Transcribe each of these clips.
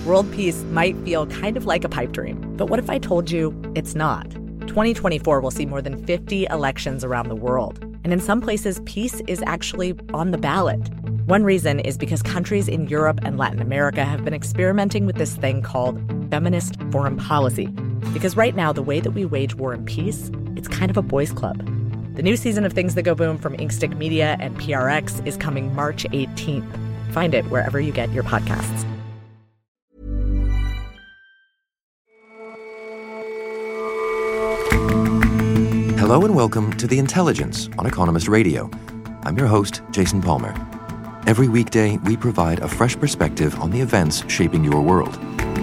World peace might feel kind of like a pipe dream, but what if I told you it's not? 2024 will see more than 50 elections around the world, and in some places, peace is actually on the ballot. One reason is because countries in Europe and Latin America have been experimenting with this thing called feminist foreign policy. Because right now, the way that we wage war and peace, it's kind of a boys' club. The new season of Things That Go Boom from Inkstick Media and PRX is coming March 18th. Find it wherever you get your podcasts. Hello and welcome to The Intelligence on Economist Radio. I'm your host, Jason Palmer. Every weekday, we provide a fresh perspective on the events shaping your world.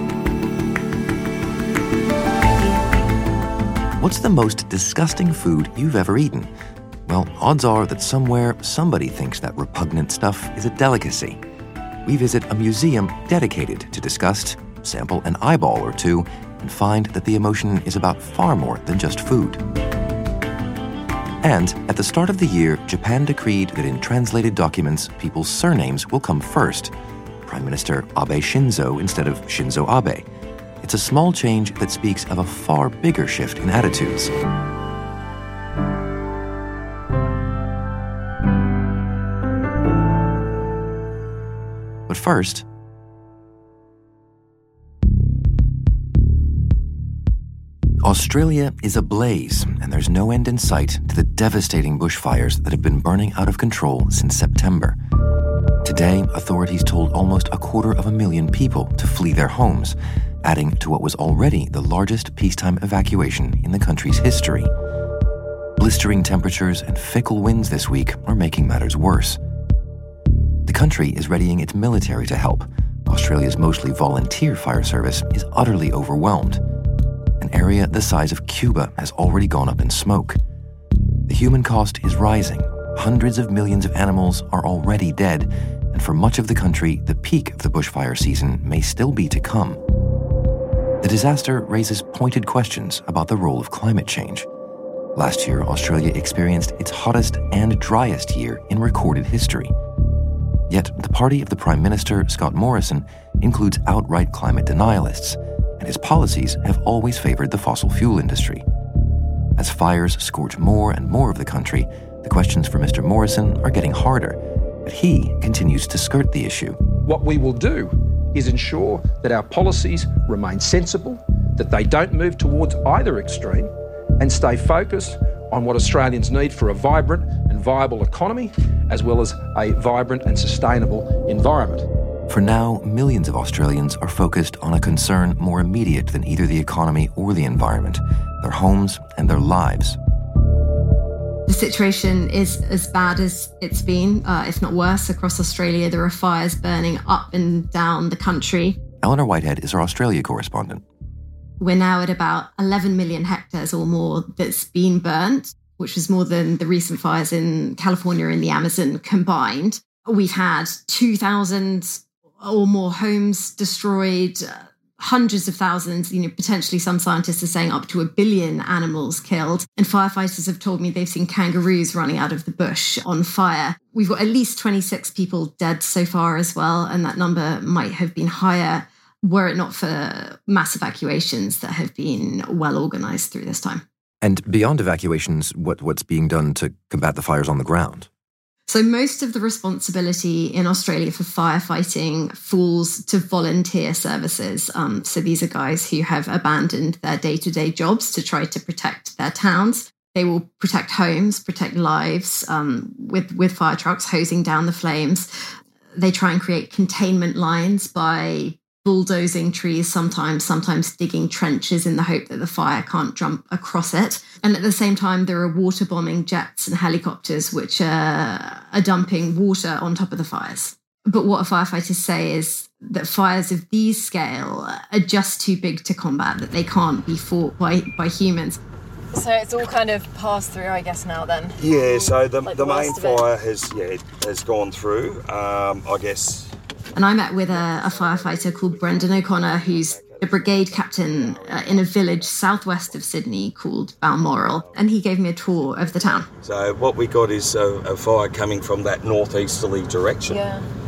What's the most disgusting food you've ever eaten? Well, odds are that somewhere, somebody thinks that repugnant stuff is a delicacy. We visit a museum dedicated to disgust, sample an eyeball or two, and find that the emotion is about far more than just food. And at the start of the year, Japan decreed that in translated documents, people's surnames will come first. Prime Minister Abe Shinzo instead of Shinzo Abe. It's a small change that speaks of a far bigger shift in attitudes. But first, Australia is ablaze, and there's no end in sight to the devastating bushfires that have been burning out of control since September. Today, authorities told almost 250,000 people to flee their homes, adding to what was already the largest peacetime evacuation in the country's history. Blistering temperatures and fickle winds this week are making matters worse. The country is readying its military to help. Australia's mostly volunteer fire service is utterly overwhelmed. An area the size of Cuba has already gone up in smoke. The human cost is rising. Hundreds of millions of animals are already dead, and for much of the country, the peak of the bushfire season may still be to come. The disaster raises pointed questions about the role of climate change. Last year, Australia experienced its hottest and driest year in recorded history. Yet, the party of the Prime Minister, Scott Morrison, includes outright climate denialists, and his policies have always favored the fossil fuel industry. As fires scorch more and more of the country, the questions for Mr. Morrison are getting harder, but he continues to skirt the issue. What we will do is ensure that our policies remain sensible, that they don't move towards either extreme, and stay focused on what Australians need for a vibrant and viable economy, as well as a vibrant and sustainable environment. For now, millions of Australians are focused on a concern more immediate than either the economy or the environment, their homes and their lives. The situation is as bad as it's been, if not worse, across Australia. There are fires burning up and down the country. Eleanor Whitehead is our Australia correspondent. We're now at about 11 million hectares or more that's been burnt, which was more than the recent fires in California and the Amazon combined. We've had 2,000 or more homes destroyed, hundreds of thousands, potentially some scientists are saying up to 1 billion animals killed. And firefighters have told me they've seen kangaroos running out of the bush on fire. We've got at least 26 people dead so far as well, and that number might have been higher were it not for mass evacuations that have been well organised through this time. And beyond evacuations, what's being done to combat the fires on the ground? So most of the responsibility in Australia for firefighting falls to volunteer services. So these are guys who have abandoned their day-to-day jobs to try to protect their towns. They will protect homes, protect lives with fire trucks hosing down the flames. They try and create containment lines by bulldozing trees, sometimes digging trenches in the hope that the fire can't jump across it. And at the same time, there are water bombing jets and helicopters which are dumping water on top of the fires. But what firefighters say is that fires of these scale are just too big to combat, that they can't be fought by humans. So it's all kind of passed through, I guess, now then? Yeah, so the main fire has gone through, I guess. And I met with a firefighter called Brendan O'Connor, who's a brigade captain in a village southwest of Sydney called Balmoral, and he gave me a tour of the town. So what we got is a fire coming from that northeasterly direction. Yeah.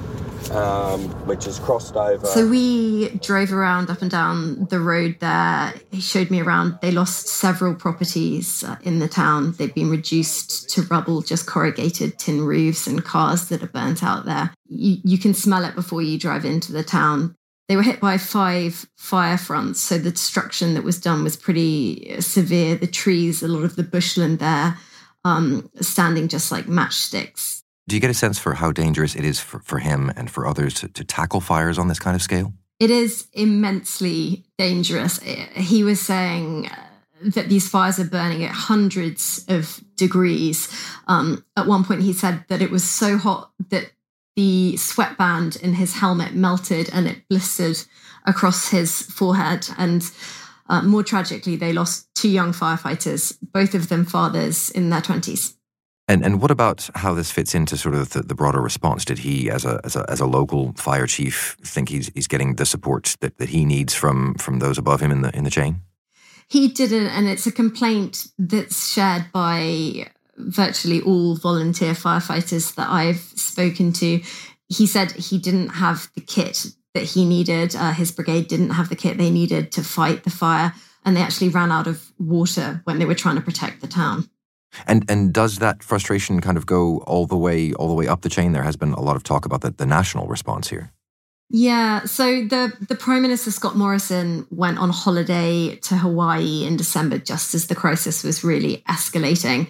which is crossed over. So we drove around up and down the road there. He showed me around. They lost several properties in the town. They've been reduced to rubble, just corrugated tin roofs and cars that are burnt out there. You can smell it before you drive into the town. They were hit by 5 fire fronts, so the destruction that was done was pretty severe. The trees, a lot of the bushland there, standing just like matchsticks. Do you get a sense for how dangerous it is for him and for others to tackle fires on this kind of scale? It is immensely dangerous. He was saying that these fires are burning at hundreds of degrees. At one point, he said that it was so hot that the sweatband in his helmet melted and it blistered across his forehead. And more tragically, they lost 2 young firefighters, both of them fathers in their 20s. And what about how this fits into sort of the broader response? Did he, as a local fire chief, think he's getting the support that he needs from those above him in the chain? He didn't, and it's a complaint that's shared by virtually all volunteer firefighters that I've spoken to. He said he didn't have the kit that he needed. His brigade didn't have the kit they needed to fight the fire, and they actually ran out of water when they were trying to protect the town. And does that frustration kind of go all the way up the chain? There has been a lot of talk about the national response here. Yeah, so the Prime Minister, Scott Morrison, went on holiday to Hawaii in December just as the crisis was really escalating.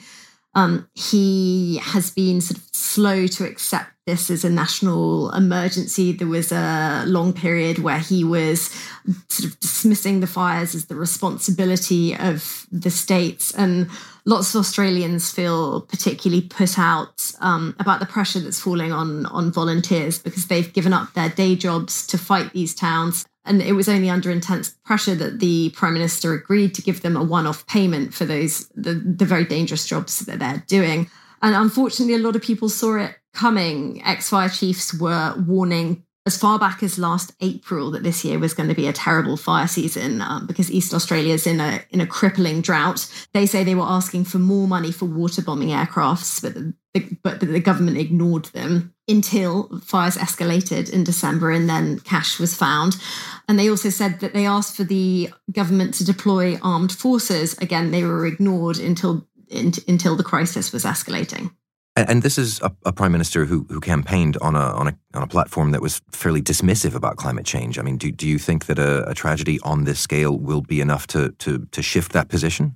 He has been sort of slow to accept this as a national emergency. There was a long period where he was sort of dismissing the fires as the responsibility of the states. And lots of Australians feel particularly put out about the pressure that's falling on volunteers because they've given up their day jobs to fight these towns. And it was only under intense pressure that the Prime Minister agreed to give them a one-off payment for the very dangerous jobs that they're doing. And unfortunately, a lot of people saw it coming. Ex-fire chiefs were warning as far back as last April that this year was going to be a terrible fire season because East Australia's in a crippling drought. They say they were asking for more money for water bombing aircrafts, but the government ignored them until fires escalated in December and then cash was found. And they also said that they asked for the government to deploy armed forces. Again, they were ignored until the crisis was escalating. And this is a prime minister who campaigned on a platform that was fairly dismissive about climate change. I mean, do you think that a tragedy on this scale will be enough to shift that position?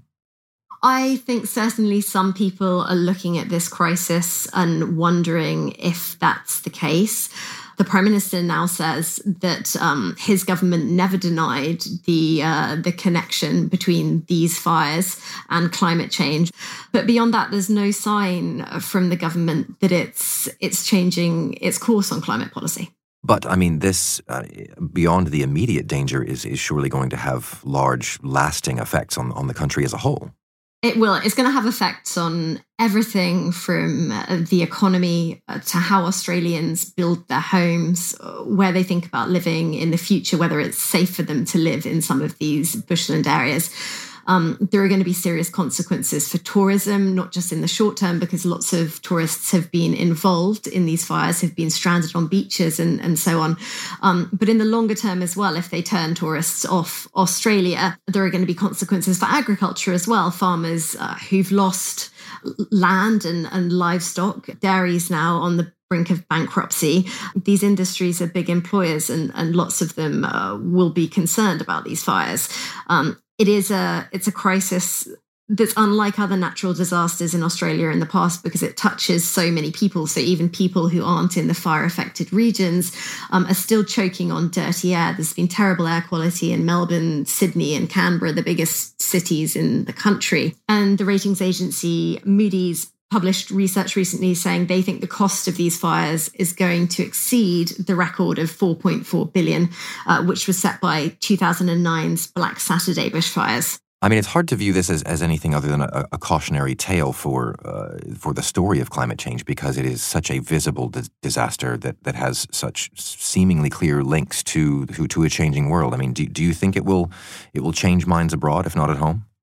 I think certainly some people are looking at this crisis and wondering if that's the case. The Prime Minister now says that his government never denied the connection between these fires and climate change. But beyond that, there's no sign from the government that it's changing its course on climate policy. But, I mean, this, beyond the immediate danger, is surely going to have large, lasting effects on the country as a whole. It will. It's going to have effects on everything from the economy to how Australians build their homes, where they think about living in the future, whether it's safe for them to live in some of these bushland areas. There are going to be serious consequences for tourism, not just in the short term, because lots of tourists have been involved in these fires, have been stranded on beaches and so on. But in the longer term as well, if they turn tourists off Australia, there are going to be consequences for agriculture as well. Farmers who've lost land and livestock, dairies now on the brink of bankruptcy. These industries are big employers and lots of them will be concerned about these fires. It's a crisis that's unlike other natural disasters in Australia in the past because it touches so many people. So even people who aren't in the fire-affected regions are still choking on dirty air. There's been terrible air quality in Melbourne, Sydney and Canberra, the biggest cities in the country. And the ratings agency Moody's published research recently saying they think the cost of these fires is going to exceed the record of $4.4 billion, which was set by 2009's Black Saturday bushfires. I mean, it's hard to view this as anything other than a cautionary tale for the story of climate change because it is such a visible disaster that has such seemingly clear links to a changing world. I mean, do you think it will change minds abroad, if not at home?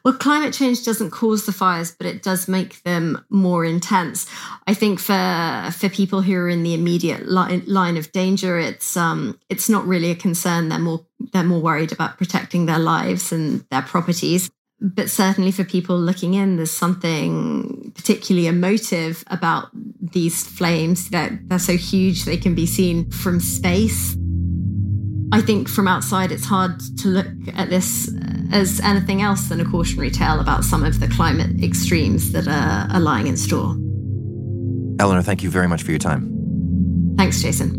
Well, climate change doesn't cause the fires, but it does make them more intense. I think for people who are in the immediate line of danger, it's not really a concern. They're more worried about protecting their lives and their properties. But certainly for people looking in, there's something particularly emotive about these flames. That they're so huge they can be seen from space. I think from outside, it's hard to look at this as anything else than a cautionary tale about some of the climate extremes that are lying in store. Eleanor, thank you very much for your time. Thanks, Jason.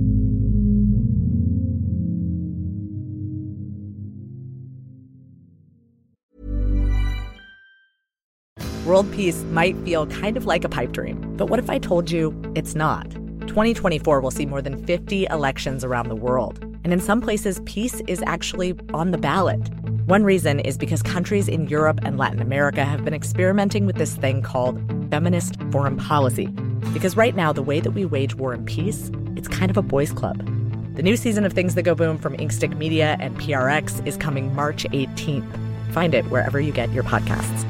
World peace might feel kind of like a pipe dream, but what if I told you it's not? 2024 will see more than 50 elections around the world. And in some places, peace is actually on the ballot. One reason is because countries in Europe and Latin America have been experimenting with this thing called feminist foreign policy. Because right now, the way that we wage war and peace, it's kind of a boys' club. The new season of Things That Go Boom from Inkstick Media and PRX is coming March 18th. Find it wherever you get your podcasts.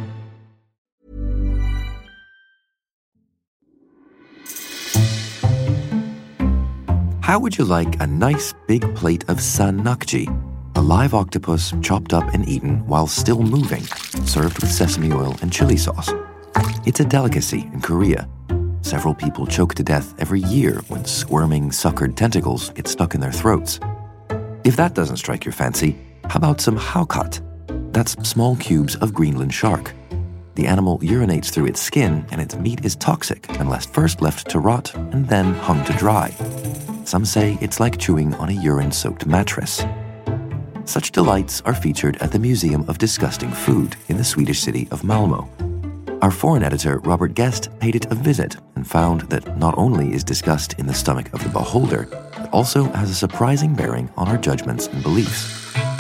How would you like a nice big plate of sanakji, a live octopus chopped up and eaten while still moving, served with sesame oil and chili sauce? It's a delicacy in Korea. Several people choke to death every year when squirming, suckered tentacles get stuck in their throats. If that doesn't strike your fancy, how about some haokat? That's small cubes of Greenland shark. The animal urinates through its skin, and its meat is toxic unless first left to rot and then hung to dry. Some say it's like chewing on a urine-soaked mattress. Such delights are featured at the Museum of Disgusting Food in the Swedish city of Malmö. Our foreign editor, Robert Guest, paid it a visit and found that not only is disgust in the stomach of the beholder, but also has a surprising bearing on our judgments and beliefs.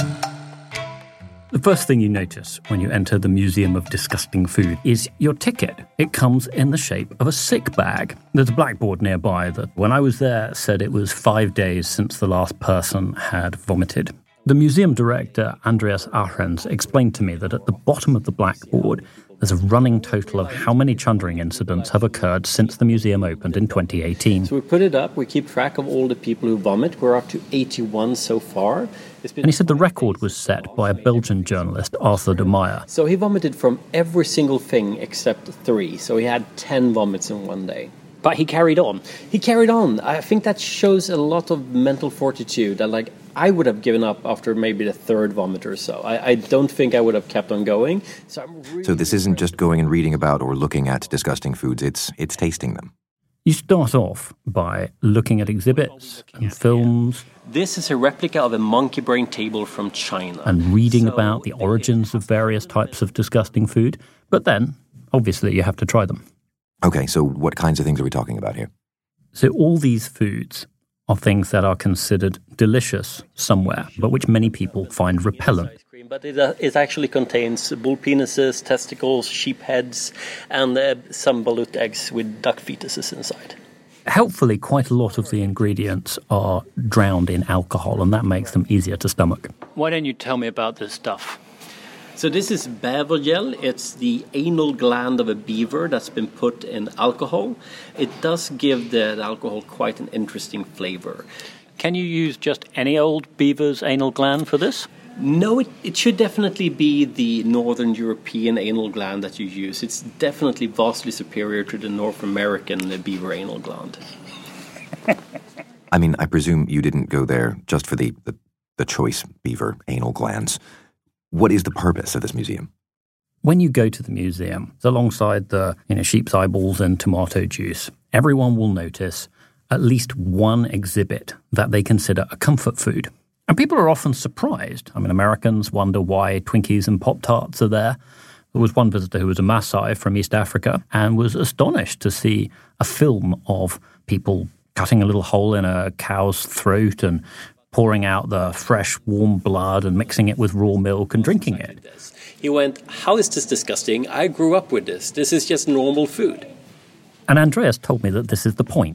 The first thing you notice when you enter the Museum of Disgusting Food is your ticket. It comes in the shape of a sick bag. There's a blackboard nearby that, when I was there, said it was 5 days since the last person had vomited. The museum director, Andreas Ahrens, explained to me that at the bottom of the blackboard, there's a running total of how many chundering incidents have occurred since the museum opened in 2018. So we put it up, we keep track of all the people who vomit. We're up to 81 so far. And he said the record was set by a Belgian journalist, Arthur de Meyer. So he vomited from every single thing except 3. So he had 10 vomits in one day. But he carried on. I think that shows a lot of mental fortitude. That, I would have given up after maybe the 3rd vomit or so. I don't think I would have kept on going. So this isn't just going and reading about or looking at disgusting foods, it's tasting them. You start off by looking at exhibits and films. This is a replica of a monkey brain table from China. And reading about the origins of various types of disgusting food. But then, obviously, you have to try them. Okay, so what kinds of things are we talking about here? So all these foods are things that are considered delicious somewhere, but which many people find repellent. But it actually contains bull penises, testicles, sheep heads, and some balut eggs with duck fetuses inside. Helpfully, quite a lot of the ingredients are drowned in alcohol, and that makes them easier to stomach. Why don't you tell me about this stuff? So this is bävergel. It's the anal gland of a beaver that's been put in alcohol. It does give the alcohol quite an interesting flavor. Can you use just any old beaver's anal gland for this? No, it should definitely be the Northern European anal gland that you use. It's definitely vastly superior to the North American beaver anal gland. I mean, I presume you didn't go there just for the choice beaver anal glands. What is the purpose of this museum? When you go to the museum, alongside the sheep's eyeballs and tomato juice, everyone will notice at least one exhibit that they consider a comfort food. And people are often surprised. I mean, Americans wonder why Twinkies and Pop-Tarts are there. There was one visitor who was a Maasai from East Africa and was astonished to see a film of people cutting a little hole in a cow's throat and pouring out the fresh, warm blood and mixing it with raw milk and drinking it. He went, "How is this disgusting? I grew up with this. This is just normal food." And Andreas told me that this is the point.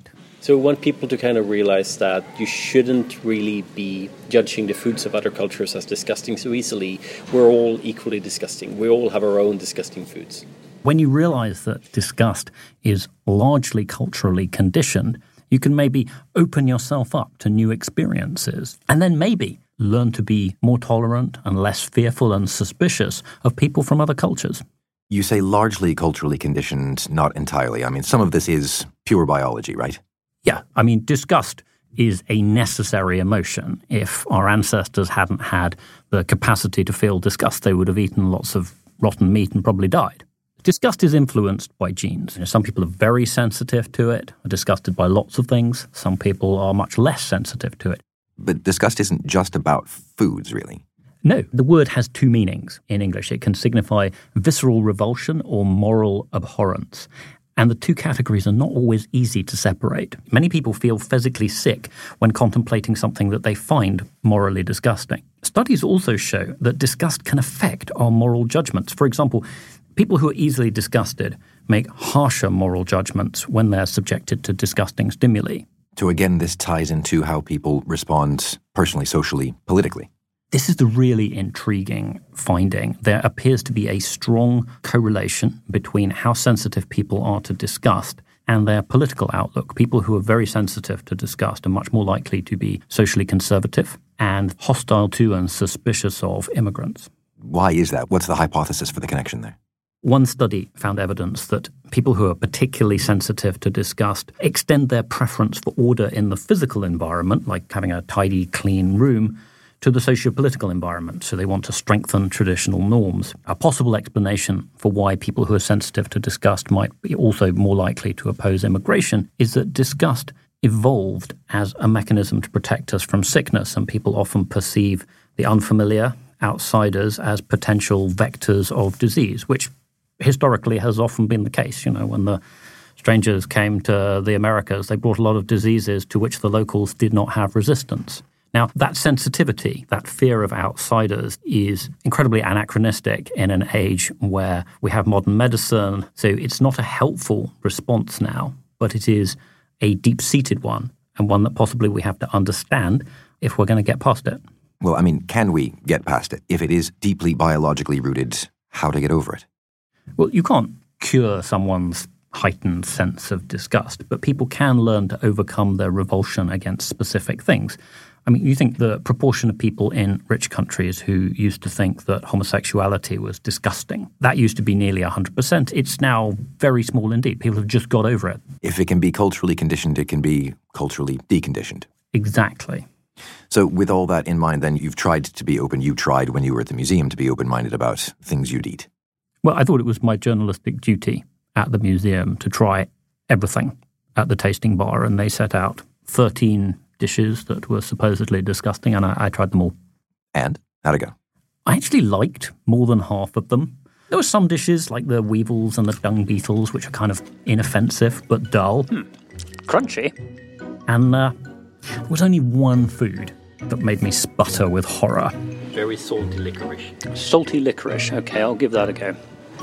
So we want people to kind of realize that you shouldn't really be judging the foods of other cultures as disgusting so easily. We're all equally disgusting. We all have our own disgusting foods. When you realize that disgust is largely culturally conditioned, you can maybe open yourself up to new experiences and then maybe learn to be more tolerant and less fearful and suspicious of people from other cultures. You say largely culturally conditioned, not entirely. I mean, some of this is pure biology, right? Yeah, I mean, disgust is a necessary emotion. If our ancestors hadn't had the capacity to feel disgust, they would have eaten lots of rotten meat and probably died. Disgust is influenced by genes. Some people are very sensitive to it, are disgusted by lots of things. Some people are much less sensitive to it. But disgust isn't just about foods, really. No, the word has two meanings in English. It can signify visceral revulsion or moral abhorrence. And the two categories are not always easy to separate. Many people feel physically sick when contemplating something that they find morally disgusting. Studies also show that disgust can affect our moral judgments. For example, people who are easily disgusted make harsher moral judgments when they're subjected to disgusting stimuli. So again, this ties into how people respond personally, socially, politically. This is the really intriguing finding. There appears to be a strong correlation between how sensitive people are to disgust and their political outlook. People who are very sensitive to disgust are much more likely to be socially conservative and hostile to and suspicious of immigrants. Why is that? What's the hypothesis for the connection there? One study found evidence that people who are particularly sensitive to disgust extend their preference for order in the physical environment, like having a tidy, clean room, to the socio-political environment. So they want to strengthen traditional norms. A possible explanation for why people who are sensitive to disgust might be also more likely to oppose immigration is that disgust evolved as a mechanism to protect us from sickness, and people often perceive the unfamiliar, outsiders, as potential vectors of disease, which historically has often been the case. When the strangers came to the Americas, they brought a lot of diseases to which the locals did not have resistance. Now, that sensitivity, that fear of outsiders is incredibly anachronistic in an age where we have modern medicine. So it's not a helpful response now, but it is a deep-seated one, and one that possibly we have to understand if we're going to get past it. Well, I mean, can we get past it? If it is deeply biologically rooted, how to get over it? Well, you can't cure someone's heightened sense of disgust, but people can learn to overcome their revulsion against specific things. I mean, you think the proportion of people in rich countries who used to think that homosexuality was disgusting, that used to be nearly 100%. It's now very small indeed. People have just got over it. If it can be culturally conditioned, it can be culturally deconditioned. Exactly. So with all that in mind, then you've tried to be open. You tried when you were at the museum to be open-minded about things you'd eat. Well, I thought it was my journalistic duty at the museum to try everything at the tasting bar, and they set out 13 dishes that were supposedly disgusting, and I tried them all. And? How'd it go? I actually liked more than half of them. There were some dishes, like the weevils and the dung beetles, which are kind of inoffensive but dull. Crunchy. And there was only one food that made me sputter with horror. Very salty licorice. Salty licorice. Okay, I'll give that a go.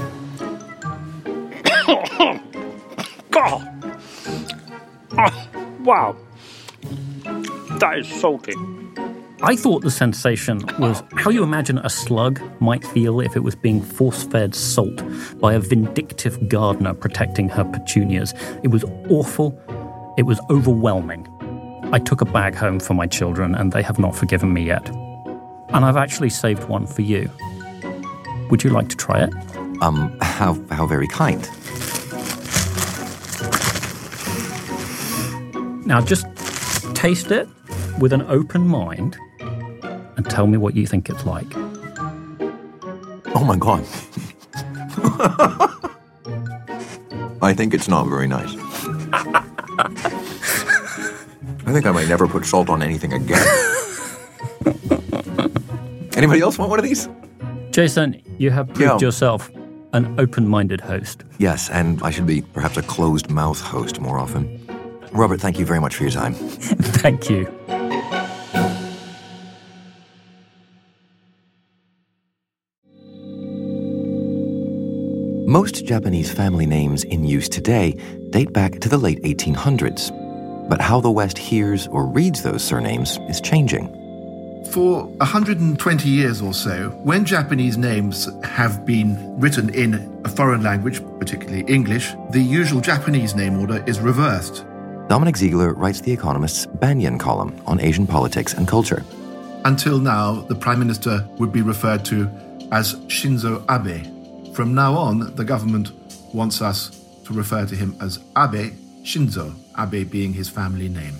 God! Oh, wow. That is salty. I thought the sensation was how you imagine a slug might feel if it was being force-fed salt by a vindictive gardener protecting her petunias. It was awful. It was overwhelming. I took a bag home for my children, and they have not forgiven me yet. And I've actually saved one for you. Would you like to try it? How very kind. Now just taste it with an open mind and tell me what you think it's like. Oh my God. I think it's not very nice. I think I might never put salt on anything again. Anybody else want one of these? Jason, you have proved yourself an open-minded host. Yes, and I should be perhaps a closed-mouth host more often. Robert, thank you very much for your time. Thank you. Most Japanese family names in use today date back to the late 1800s. But how the West hears or reads those surnames is changing. For 120 years or so, when Japanese names have been written in a foreign language, particularly English, the usual Japanese name order is reversed. Dominic Ziegler writes The Economist's Banyan column on Asian politics and culture. Until now, the Prime Minister would be referred to as Shinzo Abe. From now on, the government wants us to refer to him as Abe Shinzo, Abe being his family name.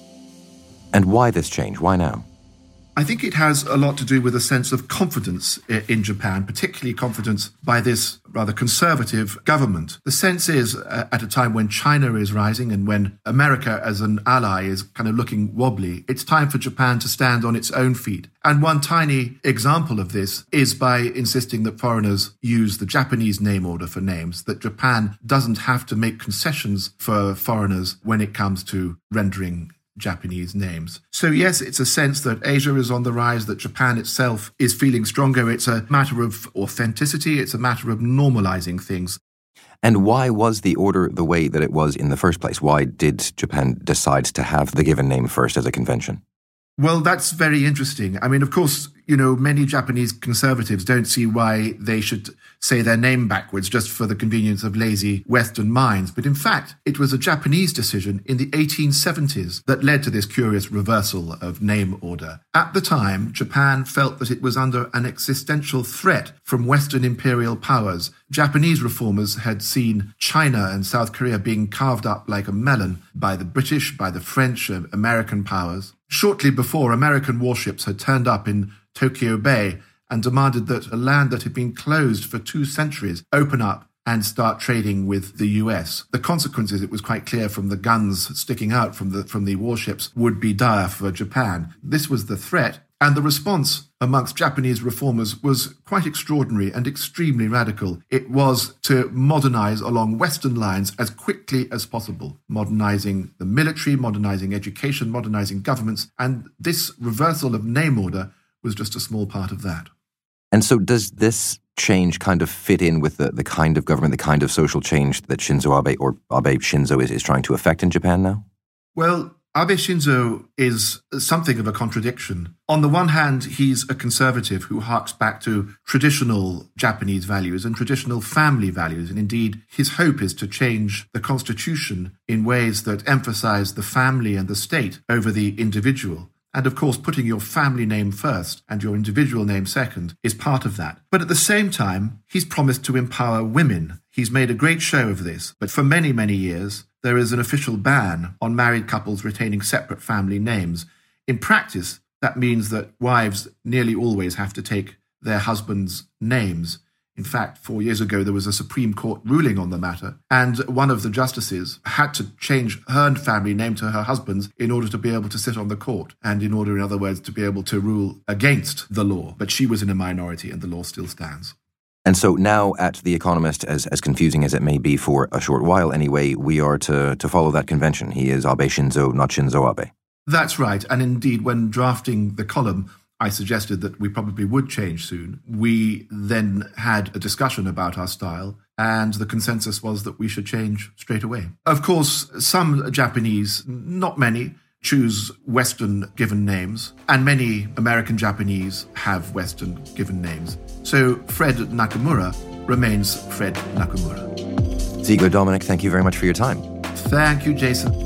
And why this change? Why now? I think it has a lot to do with a sense of confidence in Japan, particularly confidence by this rather conservative government. The sense is, at a time when China is rising and when America as an ally is kind of looking wobbly, it's time for Japan to stand on its own feet. And one tiny example of this is by insisting that foreigners use the Japanese name order for names, that Japan doesn't have to make concessions for foreigners when it comes to rendering Japanese names. So yes, it's a sense that Asia is on the rise, that Japan itself is feeling stronger. It's a matter of authenticity. It's a matter of normalizing things. And why was the order the way that it was in the first place? Why did Japan decide to have the given name first as a convention? Well, that's very interesting. I mean, of course, many Japanese conservatives don't see why they should say their name backwards just for the convenience of lazy Western minds. But in fact, it was a Japanese decision in the 1870s that led to this curious reversal of name order. At the time, Japan felt that it was under an existential threat from Western imperial powers. Japanese reformers had seen China and South Korea being carved up like a melon by the British, by the French, American powers. Shortly before, American warships had turned up in Tokyo Bay and demanded that a land that had been closed for 2 centuries open up and start trading with the US. The consequences, it was quite clear from the guns sticking out from the warships, would be dire for Japan. This was the threat, and the response amongst Japanese reformers was quite extraordinary and extremely radical. It was to modernize along Western lines as quickly as possible, modernizing the military, modernizing education, modernizing governments, and this reversal of name order was just a small part of that. And so does this change kind of fit in with the kind of government, the kind of social change that Shinzo Abe, or Abe Shinzo, is trying to effect in Japan now? Well, Abe Shinzo is something of a contradiction. On the one hand, he's a conservative who harks back to traditional Japanese values and traditional family values. And indeed, his hope is to change the constitution in ways that emphasize the family and the state over the individual. And of course, putting your family name first and your individual name second is part of that. But at the same time, he's promised to empower women. He's made a great show of this. But for many, many years, there is an official ban on married couples retaining separate family names. In practice, that means that wives nearly always have to take their husbands' names. In fact, 4 years ago, there was a Supreme Court ruling on the matter, and one of the justices had to change her family name to her husband's in order to be able to sit on the court, and in order, in other words, to be able to rule against the law. But she was in a minority, and the law still stands. And so now at The Economist, as confusing as it may be for a short while anyway, we are to follow that convention. He is Abe Shinzo, not Shinzo Abe. That's right. And indeed, when drafting the column, I suggested that we probably would change soon. We then had a discussion about our style, and the consensus was that we should change straight away. Of course, some Japanese, not many, choose Western given names, and many American Japanese have Western given names. So Fred Nakamura remains Fred Nakamura. Ziegler, Dominic, thank you very much for your time. Thank you, Jason.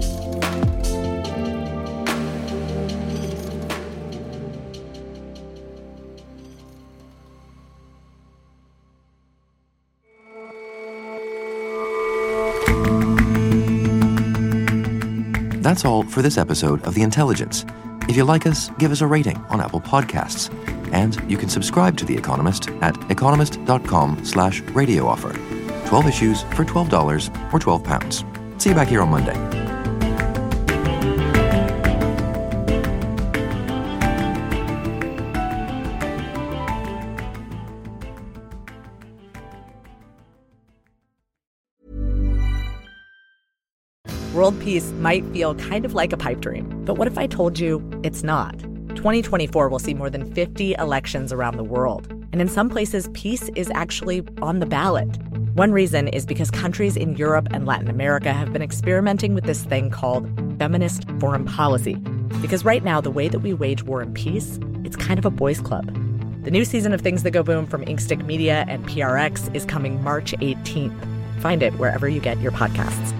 That's all for this episode of The Intelligence. If you like us, give us a rating on Apple Podcasts. And you can subscribe to The Economist at economist.com/radio offer. 12 issues for $12 or £12. See you back here on Monday. World peace might feel kind of like a pipe dream, but what if I told you it's not? 2024 will see more than 50 elections around the world, and in some places, peace is actually on the ballot. One reason is because countries in Europe and Latin America have been experimenting with this thing called feminist foreign policy. Because right now, the way that we wage war and peace, it's kind of a boys' club. The new season of Things That Go Boom from Inkstick Media and PRX is coming March 18th. Find it wherever you get your podcasts.